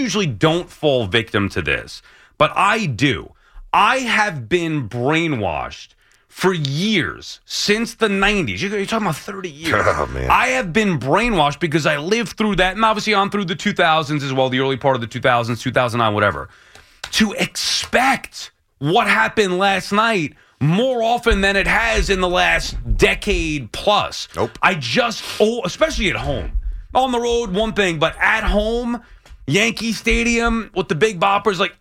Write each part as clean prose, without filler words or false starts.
usually don't fall victim to this, but I do. I have been brainwashed for years, since the 90s. You're talking about 30 years. Oh, man. I have been brainwashed because I lived through that, and obviously on through the 2000s as well, the early part of the 2000s, 2009, whatever, to expect what happened last night more often than it has in the last decade plus. Nope. Especially at home. On the road, one thing, but at home, Yankee Stadium with the big boppers, like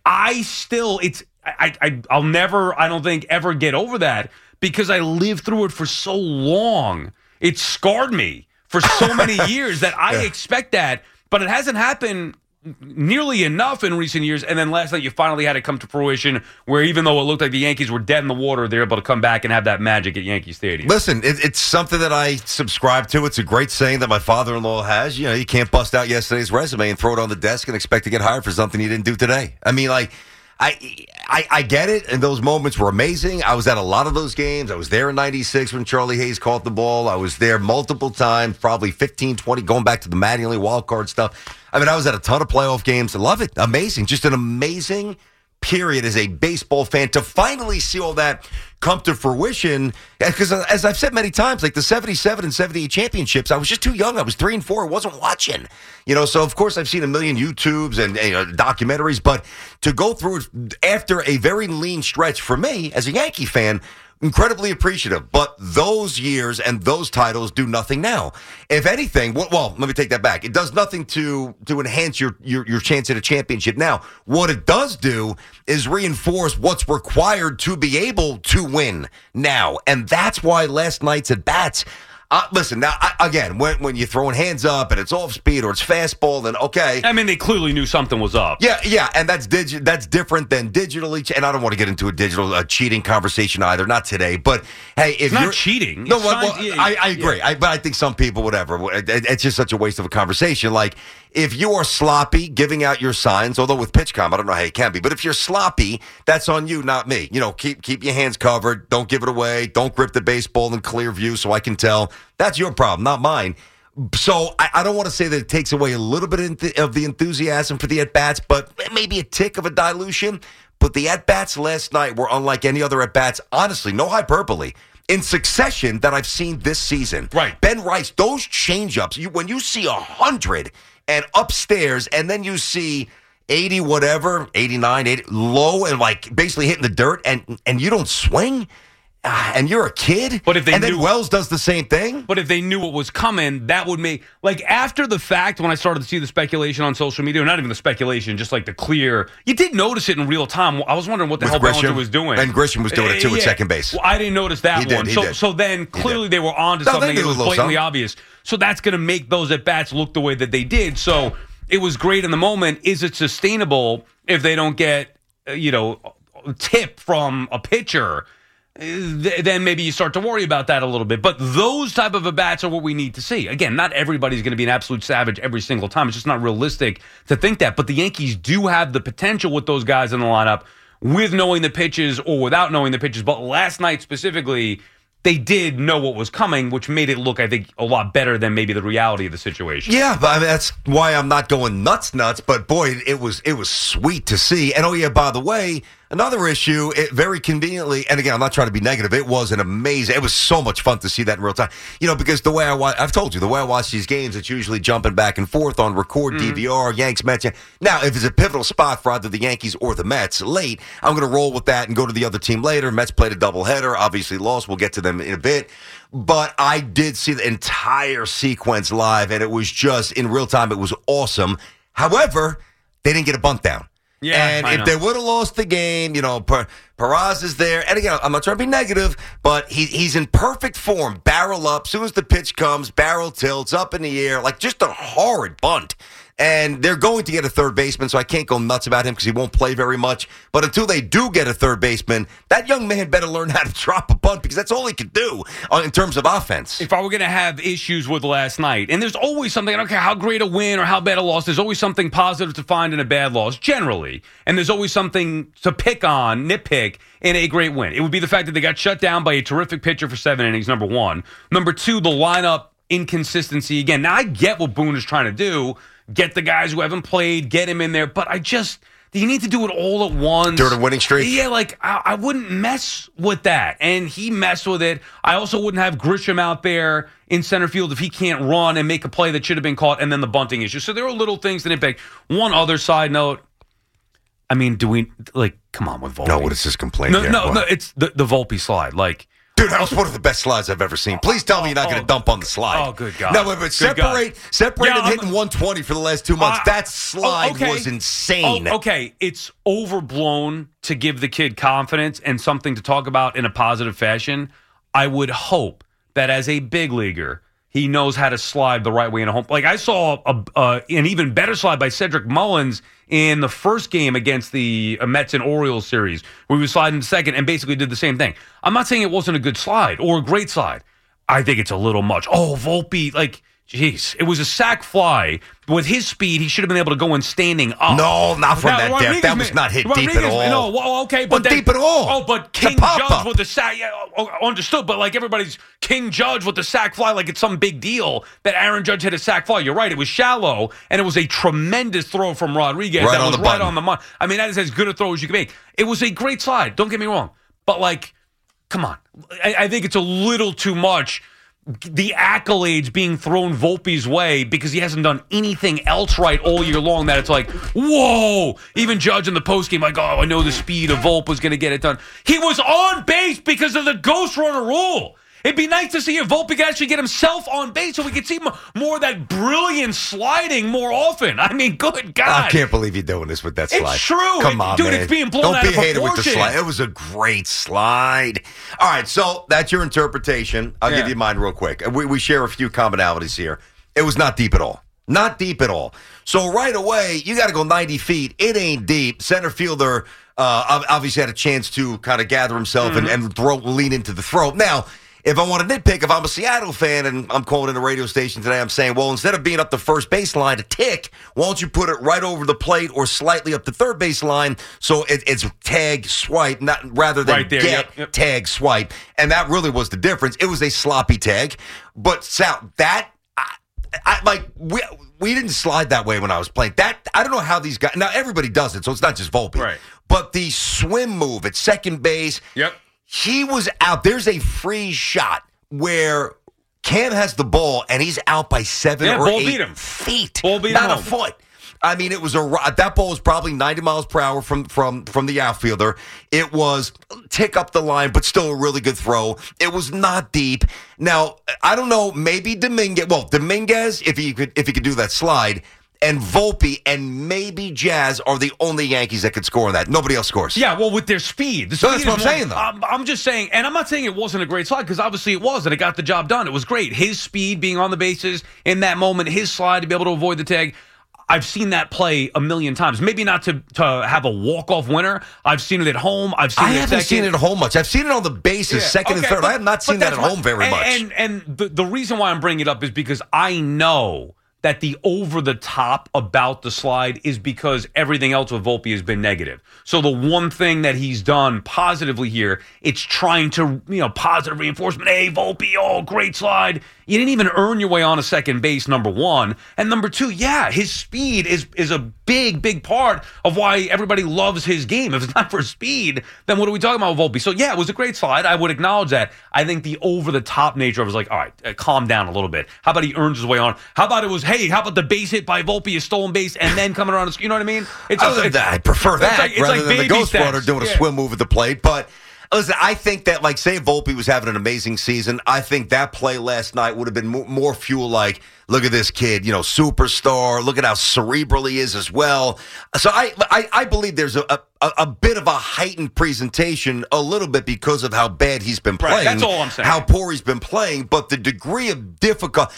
I'll never, I don't think, ever get over that because I lived through it for so long. It scarred me for so many years that I expect that, but it hasn't happened nearly enough in recent years. And then last night you finally had it come to fruition where even though it looked like the Yankees were dead in the water, they're able to come back and have that magic at Yankee Stadium. Listen, it's something that I subscribe to. It's a great saying that my father-in-law has. You know, you can't bust out yesterday's resume and throw it on the desk and expect to get hired for something you didn't do today. I mean, like, I get it, and those moments were amazing. I was at a lot of those games. I was there in 96 when Charlie Hayes caught the ball. I was there multiple times, probably 15, 20, going back to the Mattingly wild card stuff. I mean, I was at a ton of playoff games. I love it. Amazing. Just an amazing period as a baseball fan to finally see all that come to fruition. Because as I've said many times, like the 77 and 78 championships, I was just too young. I was 3 and 4. I wasn't watching. You know, so of course I've seen a million YouTubes and documentaries, but to go through it after a very lean stretch for me as a Yankee fan, incredibly appreciative. But those years and those titles do nothing now. If anything, well, let me take that back. It does nothing to enhance your chance at a championship now. What it does do is reinforce what's required to be able to win now. And that's why last night's at-bats, listen, now, again, when you're throwing hands up and it's off speed or it's fastball, then okay. I mean, they clearly knew something was up. Yeah, and that's different than digitally. And I don't want to get into a digital cheating conversation either, not today. But hey, if it's you're not cheating, no, I agree. Yeah. But I think some people, whatever, it's just such a waste of a conversation. Like, if you are sloppy giving out your signs, although with PitchCom, I don't know how you can be, but if you're sloppy, that's on you, not me. You know, keep your hands covered. Don't give it away. Don't grip the baseball in clear view so I can tell. That's your problem, not mine. So I don't want to say that it takes away a little bit of the enthusiasm for the at-bats, but maybe a tick of a dilution. But the at-bats last night were unlike any other at-bats. Honestly, no hyperbole. In succession that I've seen this season. Right. Ben Rice, those change-ups, when you see 100 and upstairs, and then you see 80 whatever, 89, 80, low, and like basically hitting the dirt, and you don't swing, and you're a kid, but if they then Wells does the same thing. But if they knew what was coming, that would make, like, after the fact, when I started to see the speculation on social media, or not even the speculation, just like the clear, you did notice it in real time. I was wondering what the hell Bellinger was doing. And Grisham was doing it too at second base. Well, I didn't notice that he one. Did. So then clearly they were on to something that was blatantly obvious. So that's going to make those at-bats look the way that they did. So it was great in the moment. Is it sustainable if they don't get, tip from a pitcher? Then maybe you start to worry about that a little bit. But those type of at-bats are what we need to see. Again, not everybody's going to be an absolute savage every single time. It's just not realistic to think that. But the Yankees do have the potential with those guys in the lineup, with knowing the pitches or without knowing the pitches. But last night specifically, they did know what was coming, which made it look, I think, a lot better than maybe the reality of the situation. Yeah, but I mean, that's why I'm not going nuts. But boy, it was sweet to see. And oh yeah, by the way, another issue, very conveniently, and again, I'm not trying to be negative. It was it was so much fun to see that in real time. Because the way I've told you, the way I watch these games, it's usually jumping back and forth on record, DVR, Yanks, Mets. Now, if it's a pivotal spot for either the Yankees or the Mets late, I'm going to roll with that and go to the other team later. Mets played a doubleheader, obviously lost. We'll get to them in a bit. But I did see the entire sequence live, and it was just, in real time, it was awesome. However, they didn't get a bunt down. Yeah, and if they would have lost the game, Peraza is there. And again, I'm not trying to be negative, but he's in perfect form. Barrel up. As soon as the pitch comes, barrel tilts up in the air. Like just a horrid bunt. And they're going to get a third baseman, so I can't go nuts about him because he won't play very much. But until they do get a third baseman, that young man better learn how to drop a bunt because that's all he can do in terms of offense. If I were going to have issues with last night, and there's always something, I don't care how great a win or how bad a loss, there's always something positive to find in a bad loss, generally. And there's always something to nitpick in a great win. It would be the fact that they got shut down by a terrific pitcher for 7 innings, number one. Number two, the lineup inconsistency. Again, now I get what Boone is trying to do. get the guys who haven't played, get him in there. But do you need to do it all at once? During a winning streak? Yeah, like, I wouldn't mess with that. And he messed with it. I also wouldn't have Grisham out there in center field if he can't run and make a play that should have been caught, and then the bunting issue. So there are little things that impact. One other side note, I mean, do we, like, come on with Volpe. No, what is this complaint No, here? no, it's the Volpe slide. Like, dude, that was one of the best slides I've ever seen. Please tell me you're not going to dump on the slide. Oh, good God. No, but separate Yeah, and hitting 120 for the last 2 months. That slide okay. was insane. Okay, it's overblown to give the kid confidence and something to talk about in a positive fashion. I would hope that as a big leaguer, he knows how to slide the right way in a home. Like, I saw an even better slide by Cedric Mullins in the first game against the Mets and Orioles series, where he was sliding second and basically did the same thing. I'm not saying it wasn't a good slide or a great slide. I think it's a little much. Oh, Volpe, like, jeez. It was a sac fly. With his speed, he should have been able to go in standing up. No, not from that depth. That was not hit deep at all. No, well, okay, but deep at all. Oh, but King Judge with the sack. Yeah, understood. But like everybody's King Judge with the sack fly, like it's some big deal that Aaron Judge hit a sack fly. You're right. It was shallow, and it was a tremendous throw from Rodriguez. Right that on was the right button. on the money. I mean, that is as good a throw as you can make. It was a great slide. Don't get me wrong, but like, come on. I think it's a little too much. The accolades being thrown Volpe's way because he hasn't done anything else right all year long, that it's like, whoa. Even Judge in the postgame, like, oh, I know the speed of Volpe was going to get it done. He was on base because of the ghost runner rule. It'd be nice to see if Volpe could actually get himself on base so we could see more of that brilliant sliding more often. I mean, good God. I can't believe you're doing this with that slide. It's true. Come on, dude, man. It's being blown out of proportion. Don't be hated with the slide. It was a great slide. All right, so that's your interpretation. I'll give you mine real quick. We share a few commonalities here. It was not deep at all. Not deep at all. So right away, you got to go 90 feet. It ain't deep. Center fielder obviously had a chance to kind of gather himself and lean into the throw. Now, if I want to nitpick, if I'm a Seattle fan and I'm calling in a radio station today, I'm saying, well, instead of being up the first baseline a tick, why don't you put it right over the plate or slightly up the third baseline so it's tag, swipe, rather than right there, get tag, swipe. And that really was the difference. It was a sloppy tag. But, Sal, that, we didn't slide that way when I was playing. That I don't know how these guys, now everybody does it, so it's not just Volpe. Right. But the swim move at second base. Yep. He was out. There's a free shot where Cam has the ball, and he's out by 7 or 8 feet. Ball beat him not home. a foot. I mean, it was that ball was probably 90 miles per hour from the outfielder. It was tick up the line, but still a really good throw. It was not deep. Now, I don't know, maybe Dominguez, if he could do that slide, and Volpe and maybe Jazz are the only Yankees that could score on that. Nobody else scores. Yeah, well, with their speed. So that's what I'm saying, though. I'm just saying, and I'm not saying it wasn't a great slide, because obviously it was, and it got the job done. It was great. His speed, being on the bases in that moment, his slide to be able to avoid the tag. I've seen that play a million times. Maybe not to have a walk-off winner. I've seen it at home. I haven't seen it at home much. I've seen it on the bases, second and third. I have not seen that at home very much. And the reason why I'm bringing it up is because I know that the over-the-top about the slide is because everything else with Volpe has been negative. So the one thing that he's done positively here, it's trying to, positive reinforcement. Hey, Volpe, oh, great slide. You didn't even earn your way on a second base, number one. And number two, his speed is a big, big part of why everybody loves his game. If it's not for speed, then what are we talking about with Volpe? So, it was a great slide. I would acknowledge that. I think the over-the-top nature of it was like, all right, calm down a little bit. How about he earns his way on? How about it was, hey, how about the base hit by Volpe, a stolen base, and then coming around? You know what I mean? I prefer that rather than the Ghost Runner doing a swim move at the plate. But listen, I think that, say Volpe was having an amazing season, I think that play last night would have been more fuel like, look at this kid, superstar. Look at how cerebral he is as well. So I believe there's a bit of a heightened presentation a little bit because of how bad he's been playing. Right, that's all I'm saying. How poor he's been playing, but the degree of difficult.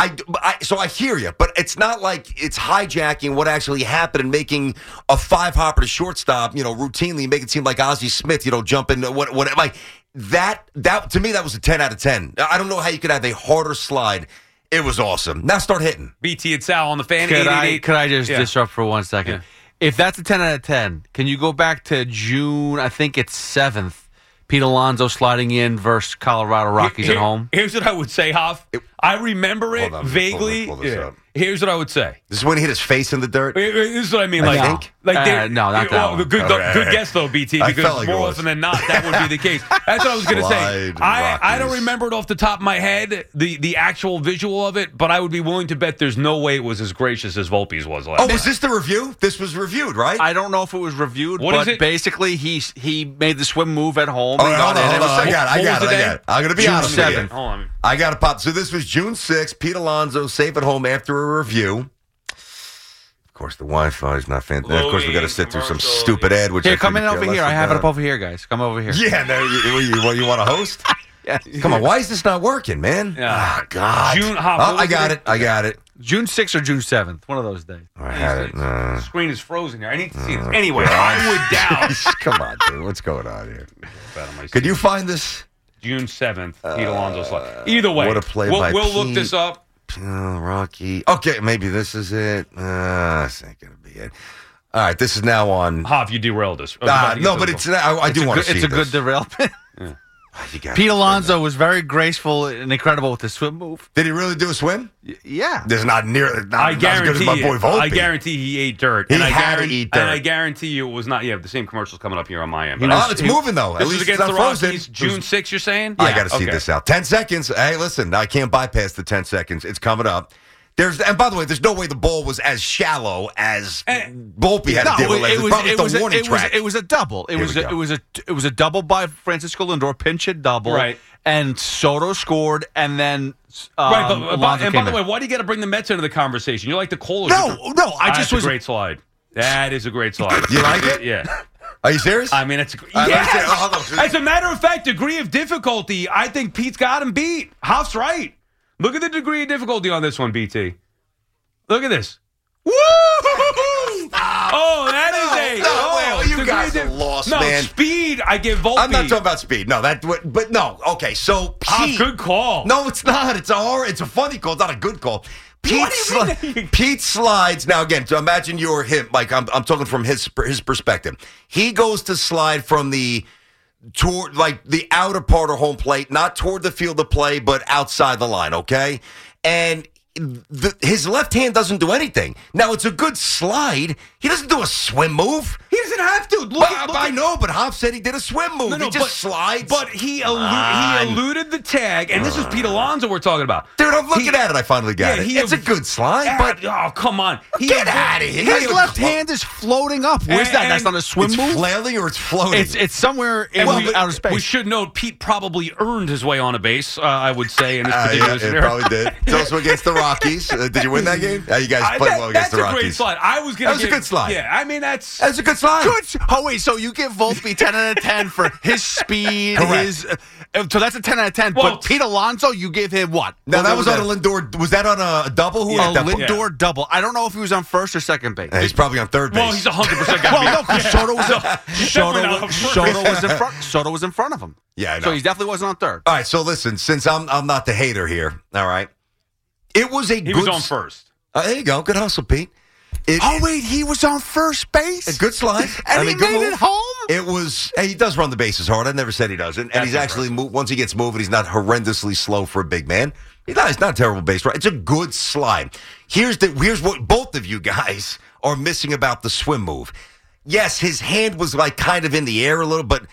So I hear you, but it's not like it's hijacking what actually happened and making a 5-hopper to shortstop, routinely make it seem like Ozzie Smith, jump in what like that to me that was a 10 out of 10. I don't know how you could have a harder slide. It was awesome. Now start hitting. BT and Sal on the fan. Could I just disrupt for 1 second? Yeah. If that's a 10 out of 10, can you go back to June, I think it's 7th, Pete Alonso sliding in versus Colorado Rockies at home? Here's what I would say, Hoff. I remember it Hold on, vaguely. pull this up. Here's what I would say. This is when he hit his face in the dirt. This is what I mean. I Like, think. No, not that one. Good guess though, BT. I Because felt like more it was. often than not, that would be the case. That's what I was going to say. Slide I don't Rockies. remember it off the top of my head, the actual visual of it, but I would be willing to bet there's no way it was as gracious as Volpe's was last Oh, night. was this the review? This was reviewed, right? I don't know if it was reviewed, What but is it? basically he made the swim move at home. Oh, and got in. hold It on. was I got What was the day? it. I'm going to be June honest with you. 7th. Hold on. I got to pop. So this was June 6th. Pete Alonso safe at home after a review. Of course, the Wi-Fi is not fantastic. Of course, we got to sit through some Commercial. stupid ad. Which Here, I come in couldn't over care here. less I have it up about. over here, guys. Come over here. Yeah, no, you want to host? Yes. Come on, why is this not working, man? Yeah. Oh, God. June- oh, what was I got it? it. I got it. June 6th or June 7th. One of those days. I had it. The screen is frozen here. I need to see this. Anyway, onward down. Come on, dude. What's going on here? Bet on my Could seat. you find this? June 7th, Pete Alonso slide. Either way, what a play by we'll look Pete. this up. Rocky. Okay, maybe this is it. This ain't going to be it. All right, this is now on. Hoff, you derailed us. No, but it's. I do want to see It's a this. good derailment. You got Pete it. Alonso was very graceful and incredible with his swim move. Did he really do a swim? Yeah. There's not near. Not, I not as good as guarantee my you. boy Volpe. I guarantee he ate dirt. He and I had to guarantee, eat dirt. And I guarantee you it was not. Yeah, the same commercials coming up here on my end. He But was- Oh, it's moving though. At this is least it's against not the frozen. Rockies. June 6th, you're saying? I got to see Okay. this out. 10 seconds. Hey, listen, I can't bypass the 10 seconds. It's coming up. And by the way, there's no way the ball was as shallow as Volpe had to deal with. It was a double. It Here was we a, go. it was a double by Francisco Lindor, pinch hit double. Right. And Soto scored, and then Right, but, Alonso and by came the in. way, why do you got to bring the Mets into the conversation? You like the Cole? No, I just That's was a great slide. That is a great slide. You like it? Yeah. Are you serious? I mean, it's I like yes. it. Hold on. As a matter of fact, degree of difficulty, I think Pete's got him beat. Hoff's right. Look at the degree of difficulty on this one, BT. Look at this. Woo! Oh, that is a. well, you degree guys of are lost, no, man. speed, I give Volpe. I'm not talking about speed. No, but no. Okay, so Pete. Good call. No, it's not. It's a funny call. It's not a good call. What do you mean? Pete slides. Now, again, so imagine you're him. Like, I'm talking from his perspective. He goes to slide from toward like the outer part of home plate, not toward the field of play, but outside the line, okay? And his left hand doesn't do anything. Now, it's a good slide. He doesn't do a swim move. He doesn't have to. I know, but Hoff said he did a swim move. He just slides. But he eluded the tag, and this is Pete Alonso we're talking about. Dude, I'm looking at it. I finally got it. It's a good slide, but oh, come on. get out of here. His left hand is floating up. Where's that? That's not a swim it's move. flailing or it's floating. It's somewhere in outer space. We should note Pete probably earned his way on a base, I would say, in this particular yeah, it scenario. probably did. It's also against the Rockies. Did you win that game? You guys played well against the That's a great Rockies. slide. I was going to That was a good slide. Yeah, I mean, that's a good slide. Good. Oh wait, so you give Volpe 10 out of 10 for his speed, Correct. so that's a 10 out of 10. Well, but Pete Alonso, you give him what? Now, that was on a Lindor. Was that on a double? Who A hit that ball? Lindor double. I don't know if he was on first or second base. He's probably on third base. well, he's 100% got Well, no, because Soto was definitely not on first. Soto was in front of him. Yeah, I know. So he definitely wasn't on third. All right, so listen, since I'm not the hater here, all right, it was a He good. was on first. There you go. Good hustle, Pete. Wait, he was on first base? A good slide. And he good made move. it home? It was. Hey, he does run the bases hard. I never said he doesn't. And That's he's actually once he gets moving, he's not horrendously slow for a big man. He's not a terrible base runner. It's a good slide. Here's what both of you guys are missing about the swim move. Yes, his hand was like kind of in the air a little, but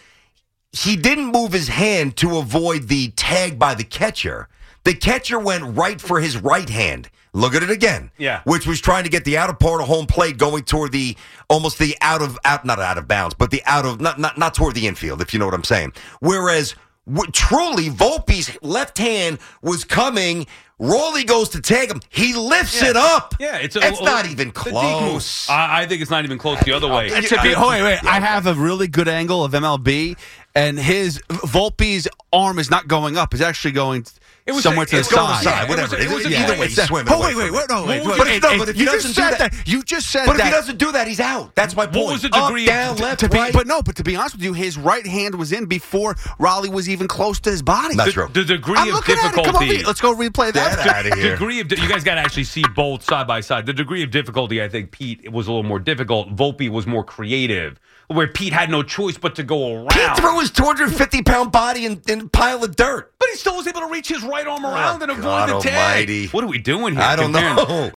he didn't move his hand to avoid the tag by the catcher. The catcher went right for his right hand. Look at it again. Yeah. Which was trying to get the outer part of home plate going toward not out of bounds, but the out of not toward the infield, if you know what I'm saying. Whereas truly Volpe's left hand was coming. Rolly goes to tag him. He lifts it up. Yeah, it's not even the deep close. move. I think it's not even close the other way. Wait. I have a really good angle of MLB, and Volpe's arm is not going up. It's actually going somewhere to the It's going to the side. side, whatever. It was Either way, he's swimming. Oh, wait. But if he doesn't do that, you just said but that. if he doesn't do that, he's out. That's my point. What was the degree Up, of- down, left, to be, right? but to be honest with you, his right hand was in before Raleigh was even close to his body. Not true. The degree I'm of looking at it. Come on, difficulty. let's go replay that. Get out of here. You guys got to actually see both side by side. The degree of difficulty, I think Pete was a little more difficult. Volpe was more creative, where Pete had no choice but to go around. He threw his 250-pound body in a pile of dirt. But but he still was able to reach his right arm around and avoid God the tag. almighty. What are we doing here? I don't know.